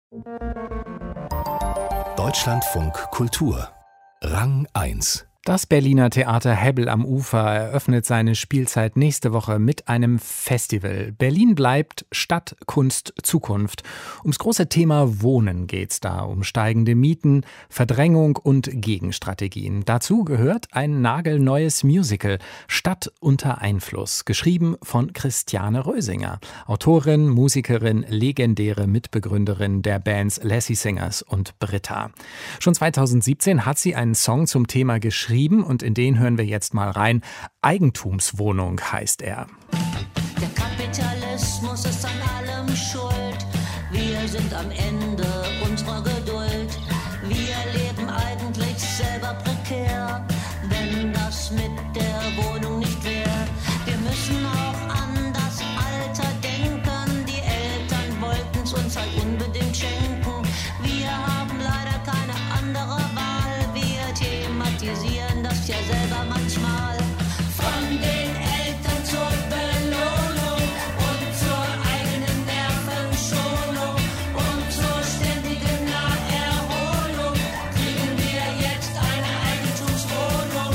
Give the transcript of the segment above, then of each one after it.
Deutschlandfunk Kultur Rang 1. Das Berliner Theater Hebbel am Ufer eröffnet seine Spielzeit nächste Woche mit einem Festival. Berlin bleibt Stadt, Kunst, Zukunft. Ums große Thema Wohnen geht's da, um steigende Mieten, Verdrängung und Gegenstrategien. Dazu gehört ein nagelneues Musical, Stadt unter Einfluss, geschrieben von Christiane Rösinger, Autorin, Musikerin, legendäre Mitbegründerin der Bands Lassie Singers und Britta. Schon 2017 hat sie einen Song zum Thema geschrieben und in den hören wir jetzt mal rein. Eigentumswohnung heißt er. Der Kapitalismus ist an allem schuld. Wir sind am Ende unserer Geduld. Wir leben eigentlich selber prekär, wenn das mit der Wohnung nicht wäre. Wir müssen auch an das Alter denken. Die Eltern wollten's uns halt unbedingt schenken. Wir haben leider keine andere Wahl. Wir thematisieren das ja selber manchmal. Von den Eltern zur Belohnung und zur eigenen Nervenschonung und zur ständigen Naherholung kriegen wir jetzt eine Eigentumswohnung.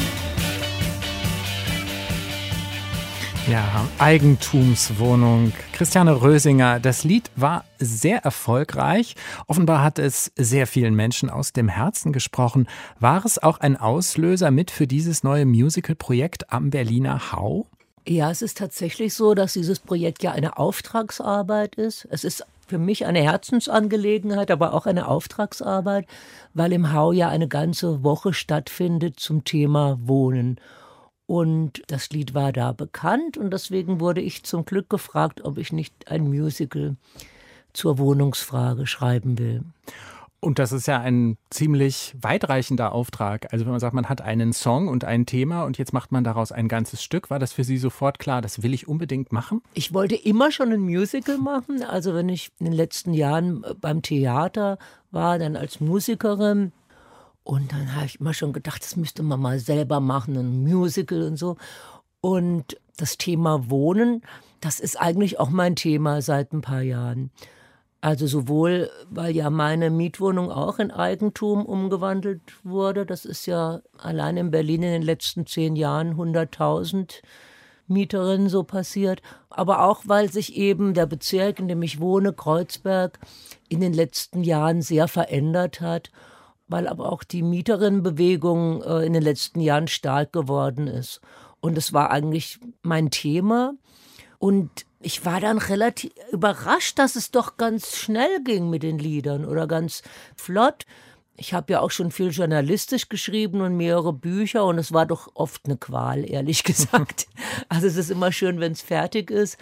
Ja, Eigentumswohnung. Christiane Rösinger, das Lied war sehr erfolgreich. Offenbar hat es sehr vielen Menschen aus dem Herzen gesprochen. War es auch ein Auslöser mit für dieses neue Musical-Projekt am Berliner Hau? Ja, es ist tatsächlich so, dass dieses Projekt ja eine Auftragsarbeit ist. Es ist für mich eine Herzensangelegenheit, aber auch eine Auftragsarbeit, weil im Hau ja eine ganze Woche stattfindet zum Thema Wohnen. Und das Lied war da bekannt und deswegen wurde ich zum Glück gefragt, ob ich nicht ein Musical zur Wohnungsfrage schreiben will. Und das ist ja ein ziemlich weitreichender Auftrag. Also wenn man sagt, man hat einen Song und ein Thema und jetzt macht man daraus ein ganzes Stück, war das für Sie sofort klar, das will ich unbedingt machen? Ich wollte immer schon ein Musical machen. Also wenn ich in den letzten Jahren beim Theater war, dann als Musikerin. Und dann habe ich immer schon gedacht, das müsste man mal selber machen, ein Musical und so. Und das Thema Wohnen, das ist eigentlich auch mein Thema seit ein paar Jahren. Also sowohl, weil ja meine Mietwohnung auch in Eigentum umgewandelt wurde. Das ist ja allein in Berlin in den letzten 10 Jahren 100.000 Mieterinnen so passiert. Aber auch, weil sich eben der Bezirk, in dem ich wohne, Kreuzberg, in den letzten Jahren sehr verändert hat. Weil aber auch die Mieterinnenbewegung in den letzten Jahren stark geworden ist. Und es war eigentlich mein Thema. Und ich war dann relativ überrascht, dass es doch ganz schnell ging mit den Liedern oder ganz flott. Ich habe ja auch schon viel journalistisch geschrieben und mehrere Bücher und es war doch oft eine Qual, ehrlich gesagt. Also es ist immer schön, wenn es fertig ist.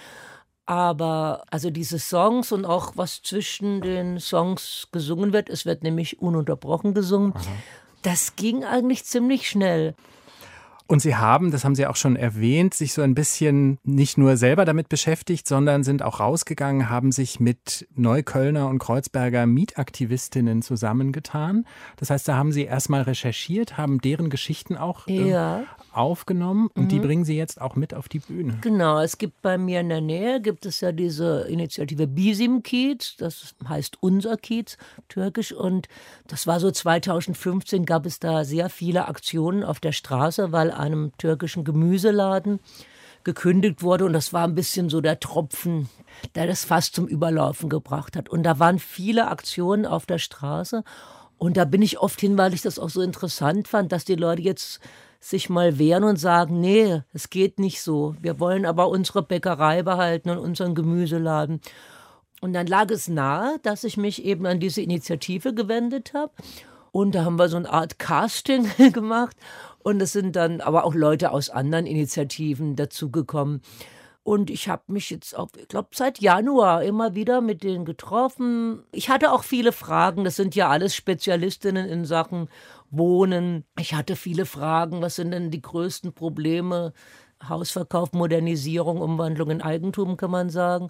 Aber also diese Songs und auch was zwischen den Songs gesungen wird, es wird nämlich ununterbrochen gesungen, das ging eigentlich ziemlich schnell. Und Sie haben, das haben Sie auch schon erwähnt, sich so ein bisschen nicht nur selber damit beschäftigt, sondern sind auch rausgegangen, haben sich mit Neuköllner und Kreuzberger Mietaktivistinnen zusammengetan. Das heißt, da haben Sie erstmal recherchiert, haben deren Geschichten auch aufgenommen und die bringen Sie jetzt auch mit auf die Bühne. Genau, es gibt bei mir in der Nähe, gibt es ja diese Initiative Bizim Kiez, das heißt Unser Kiez, türkisch, und das war so 2015, gab es da sehr viele Aktionen auf der Straße, weil einem türkischen Gemüseladen gekündigt wurde und das war ein bisschen so der Tropfen, der das fast zum Überlaufen gebracht hat. Und da waren viele Aktionen auf der Straße und da bin ich oft hin, weil ich das auch so interessant fand, dass die Leute jetzt sich mal wehren und sagen, nee, es geht nicht so. Wir wollen aber unsere Bäckerei behalten und unseren Gemüseladen. Und dann lag es nahe, dass ich mich eben an diese Initiative gewendet habe. Und da haben wir so eine Art Casting gemacht. Und es sind dann aber auch Leute aus anderen Initiativen dazugekommen. Und ich habe mich jetzt auch, ich glaube, seit Januar immer wieder mit denen getroffen. Ich hatte auch viele Fragen. Das sind ja alles Spezialistinnen in Sachen Wohnen. Ich hatte viele Fragen. Was sind denn die größten Probleme? Hausverkauf, Modernisierung, Umwandlung in Eigentum, kann man sagen.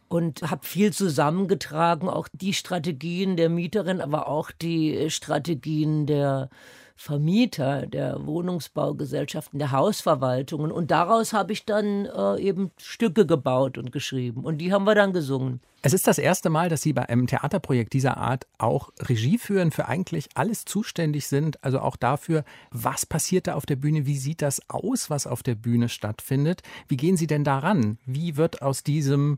und habe viel zusammengetragen, auch die Strategien der Mieterin, aber auch die Strategien der Vermieter, der Wohnungsbaugesellschaften, der Hausverwaltungen. Und daraus habe ich dann eben Stücke gebaut und geschrieben. Und die haben wir dann gesungen. Es ist das erste Mal, dass Sie bei einem Theaterprojekt dieser Art auch Regie führen, für eigentlich alles zuständig sind. Also auch dafür, was passiert da auf der Bühne, wie sieht das aus, was auf der Bühne stattfindet. Wie gehen Sie denn daran? Wie wird aus diesem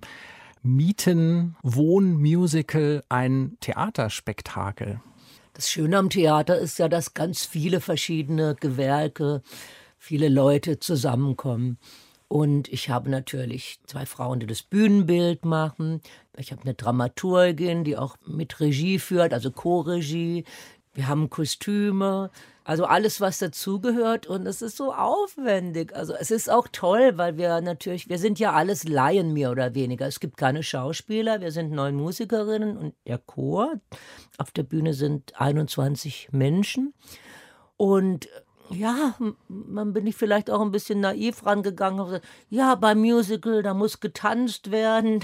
Mieten-Wohn-Musical ein Theaterspektakel? Das Schöne am Theater ist ja, dass ganz viele verschiedene Gewerke, viele Leute zusammenkommen. Und ich habe natürlich 2 Frauen, die das Bühnenbild machen. Ich habe eine Dramaturgin, die auch mit Regie führt, also Co-Regie. Wir haben Kostüme, also alles, was dazugehört. Und es ist so aufwendig. Also es ist auch toll, weil wir sind ja alles Laien mehr oder weniger. Es gibt keine Schauspieler, wir sind 9 Musikerinnen und der Chor. Auf der Bühne sind 21 Menschen. Und ja, man bin ich vielleicht auch ein bisschen naiv rangegangen. Habe gesagt, ja, beim Musical, da muss getanzt werden.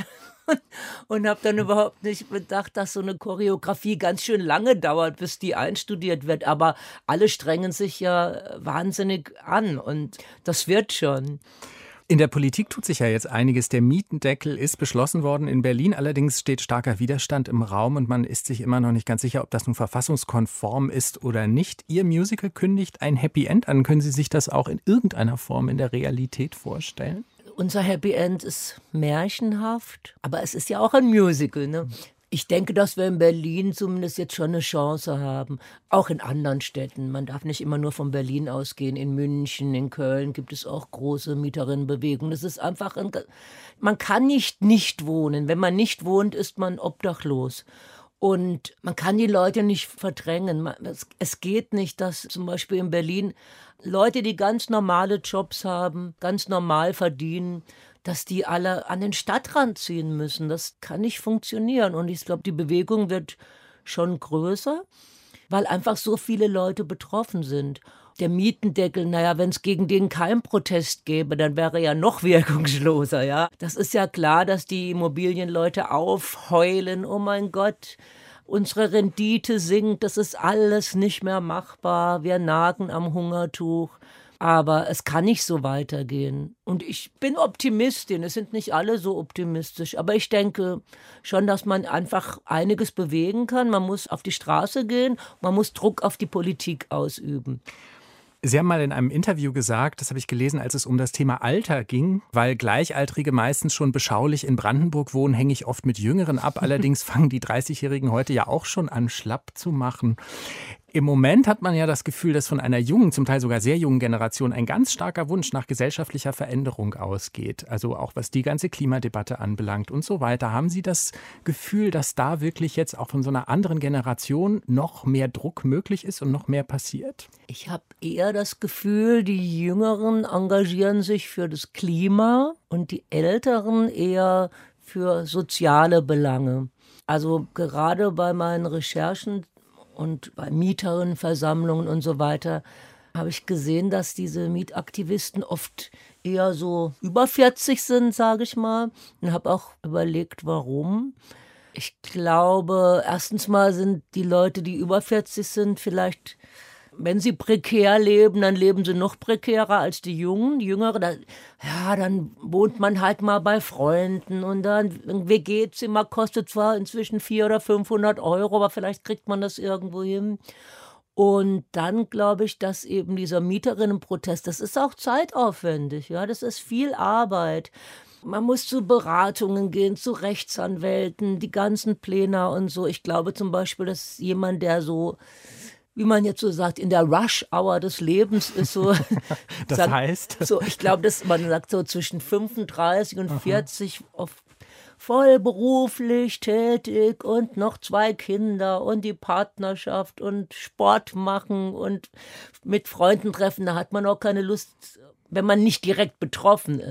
Und habe dann überhaupt nicht bedacht, dass so eine Choreografie ganz schön lange dauert, bis die einstudiert wird. Aber alle strengen sich ja wahnsinnig an und das wird schon. In der Politik tut sich ja jetzt einiges. Der Mietendeckel ist beschlossen worden in Berlin. Allerdings steht starker Widerstand im Raum und man ist sich immer noch nicht ganz sicher, ob das nun verfassungskonform ist oder nicht. Ihr Musical kündigt ein Happy End an. Können Sie sich das auch in irgendeiner Form in der Realität vorstellen? Unser Happy End ist märchenhaft, aber es ist ja auch ein Musical, ne? Ich denke, dass wir in Berlin zumindest jetzt schon eine Chance haben. Auch in anderen Städten. Man darf nicht immer nur von Berlin ausgehen. In München, in Köln gibt es auch große Mieterinnenbewegungen. Das ist einfach, man kann nicht wohnen. Wenn man nicht wohnt, ist man obdachlos. Und man kann die Leute nicht verdrängen. Es geht nicht, dass zum Beispiel in Berlin Leute, die ganz normale Jobs haben, ganz normal verdienen, dass die alle an den Stadtrand ziehen müssen. Das kann nicht funktionieren. Und ich glaube, die Bewegung wird schon größer, weil einfach so viele Leute betroffen sind. Der Mietendeckel, naja, wenn es gegen den keinen Protest gäbe, dann wäre er ja noch wirkungsloser, ja. Das ist ja klar, dass die Immobilienleute aufheulen, oh mein Gott, unsere Rendite sinkt, das ist alles nicht mehr machbar, wir nagen am Hungertuch. Aber es kann nicht so weitergehen. Und ich bin Optimistin. Es sind nicht alle so optimistisch. Aber ich denke schon, dass man einfach einiges bewegen kann. Man muss auf die Straße gehen. Man muss Druck auf die Politik ausüben. Sie haben mal in einem Interview gesagt, das habe ich gelesen, als es um das Thema Alter ging, weil Gleichaltrige meistens schon beschaulich in Brandenburg wohnen, hänge ich oft mit Jüngeren ab. Allerdings fangen die 30-Jährigen heute ja auch schon an, schlapp zu machen. Im Moment hat man ja das Gefühl, dass von einer jungen, zum Teil sogar sehr jungen Generation ein ganz starker Wunsch nach gesellschaftlicher Veränderung ausgeht. Also auch was die ganze Klimadebatte anbelangt und so weiter. Haben Sie das Gefühl, dass da wirklich jetzt auch von so einer anderen Generation noch mehr Druck möglich ist und noch mehr passiert? Ich habe eher das Gefühl, die Jüngeren engagieren sich für das Klima und die Älteren eher für soziale Belange. Also gerade bei meinen Recherchen und bei Mieterinnenversammlungen und so weiter habe ich gesehen, dass diese Mietaktivisten oft eher so über 40 sind, sage ich mal. Und habe auch überlegt, warum. Ich glaube, erstens mal sind die Leute, die über 40 sind, vielleicht, wenn sie prekär leben, dann leben sie noch prekärer als die Jungen. Die Jüngere, dann wohnt man halt mal bei Freunden und dann ein WG-Zimmer kostet zwar inzwischen 400 oder 500 Euro, aber vielleicht kriegt man das irgendwo hin. Und dann glaube ich, dass eben dieser Mieterinnenprotest, das ist auch zeitaufwendig, ja, das ist viel Arbeit. Man muss zu Beratungen gehen, zu Rechtsanwälten, die ganzen Pläne und so. Ich glaube zum Beispiel, dass jemand, der so, wie man jetzt so sagt, in der Rush-Hour des Lebens ist, so. Das heißt? So, ich glaube, dass man sagt, so zwischen 35 und 40 voll beruflich tätig und noch 2 Kinder und die Partnerschaft und Sport machen und mit Freunden treffen, da hat man auch keine Lust, wenn man nicht direkt betroffen ist.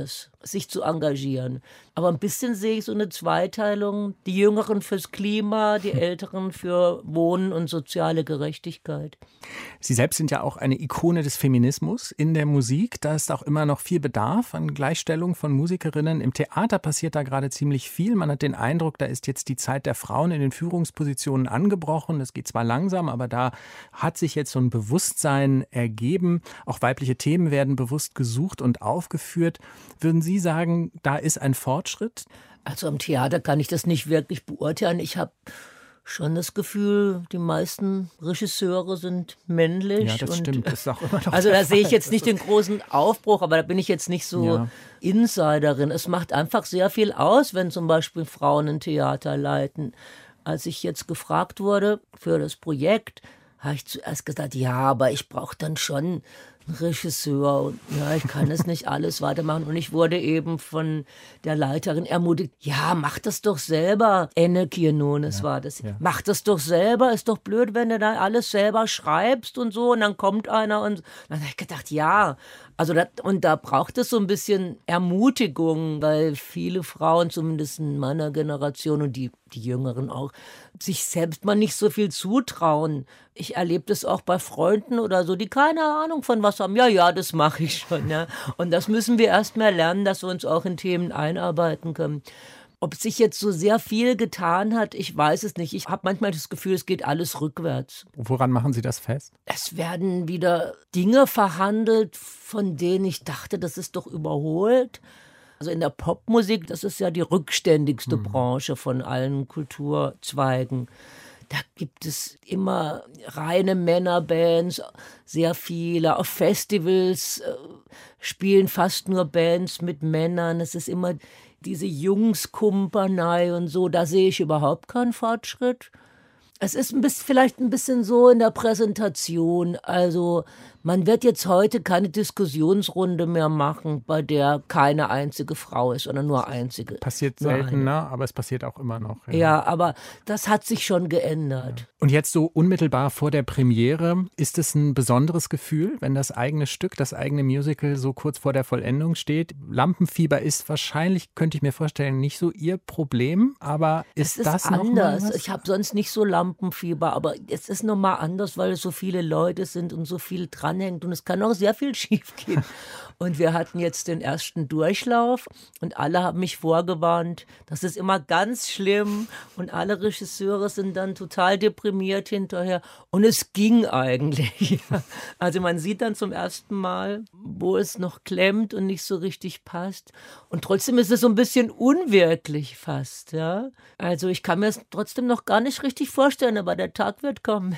sich zu engagieren. Aber ein bisschen sehe ich so eine Zweiteilung, die Jüngeren fürs Klima, die Älteren für Wohnen und soziale Gerechtigkeit. Sie selbst sind ja auch eine Ikone des Feminismus in der Musik. Da ist auch immer noch viel Bedarf an Gleichstellung von Musikerinnen. Im Theater passiert da gerade ziemlich viel. Man hat den Eindruck, da ist jetzt die Zeit der Frauen in den Führungspositionen angebrochen. Es geht zwar langsam, aber da hat sich jetzt so ein Bewusstsein ergeben. Auch weibliche Themen werden bewusst gesucht und aufgeführt. Würden Sie sagen, da ist ein Fortschritt? Also am Theater kann ich das nicht wirklich beurteilen. Ich habe schon das Gefühl, die meisten Regisseure sind männlich. Ja, das stimmt. Das ist auch immer noch also da sehe ich jetzt nicht den großen Aufbruch, aber da bin ich jetzt nicht so Insiderin. Es macht einfach sehr viel aus, wenn zum Beispiel Frauen ein Theater leiten. Als ich jetzt gefragt wurde für das Projekt, habe ich zuerst gesagt, ja, aber ich brauche dann schon einen Regisseur und ja, ich kann es nicht alles weitermachen. Und ich wurde eben von der Leiterin ermutigt, ja, mach das doch selber. Enne Kiernones war das. Ja. Mach das doch selber, ist doch blöd, wenn du da alles selber schreibst und so und dann kommt einer und dann habe ich gedacht, ja, also und da braucht es so ein bisschen Ermutigung, weil viele Frauen, zumindest in meiner Generation und die Jüngeren auch, sich selbst mal nicht so viel zutrauen. Ich erlebe das auch bei Freunden oder so, die keine Ahnung von was haben. Ja, das mache ich schon. Ja. Und das müssen wir erst mal lernen, dass wir uns auch in Themen einarbeiten können. Ob sich jetzt so sehr viel getan hat, ich weiß es nicht. Ich habe manchmal das Gefühl, es geht alles rückwärts. Woran machen Sie das fest? Es werden wieder Dinge verhandelt, von denen ich dachte, das ist doch überholt. Also in der Popmusik, das ist ja die rückständigste Branche von allen Kulturzweigen. Da gibt es immer reine Männerbands, sehr viele. Auf Festivals spielen fast nur Bands mit Männern. Es ist immer diese Jungskumpernei und so. Da sehe ich überhaupt keinen Fortschritt. Es ist vielleicht ein bisschen so in der Präsentation. Also man wird jetzt heute keine Diskussionsrunde mehr machen, bei der keine einzige Frau ist, sondern nur einzige. Passiert seltener, aber es passiert auch immer noch. Ja, aber das hat sich schon geändert. Ja. Und jetzt so unmittelbar vor der Premiere, ist es ein besonderes Gefühl, wenn das eigene Stück, das eigene Musical so kurz vor der Vollendung steht? Lampenfieber ist wahrscheinlich, könnte ich mir vorstellen, nicht so Ihr Problem, aber ist das noch anders? Mal was? Ich habe sonst nicht so Lampenfieber, aber es ist nochmal anders, weil es so viele Leute sind und so viel dranhängt und es kann auch sehr viel schief gehen. Und wir hatten jetzt den ersten Durchlauf und alle haben mich vorgewarnt, das ist immer ganz schlimm und alle Regisseure sind dann total deprimiert hinterher und es ging eigentlich. Also man sieht dann zum ersten Mal, wo es noch klemmt und nicht so richtig passt und trotzdem ist es so ein bisschen unwirklich fast. Ja? Also ich kann mir es trotzdem noch gar nicht richtig vorstellen, aber der Tag wird kommen.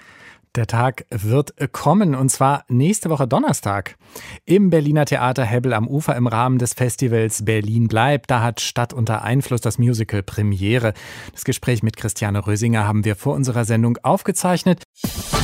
Der Tag wird kommen, und zwar nächste Woche Donnerstag im Berliner Theater Hebbel am Ufer im Rahmen des Festivals Berlin bleibt. Da hat Stadt unter Einfluss das Musical Premiere. Das Gespräch mit Christiane Rösinger haben wir vor unserer Sendung aufgezeichnet.